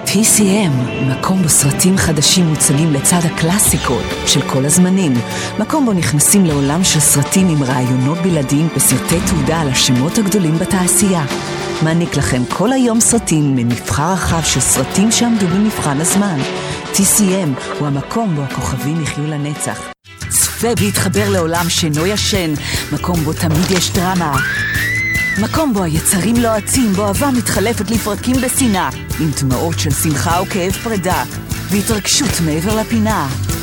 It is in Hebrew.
TCM, מקום בו סרטים חדשים מוצגים לצד הקלאסיקות של כל הזמנים. מקום בו נכנסים לעולם של סרטים עם רעיונות בלעדיים וסרטי תעודה על השמות הגדולים בתעשייה. מעניק לכם כל היום סרטים ממבחר רחב של סרטים שעמדו במבחן הזמן. TCM הוא המקום בו הכוכבים יחיו לנצח. צפה והתחבר לעולם שאינו ישן, מקום בו תמיד יש דרמה. מקום בו היצרים לועצים, בו אהבה מתחלפת לפרקים בשנאה, עם דמעות של שמחה וכאב פרידה, והתרגשות מעבר לפינה.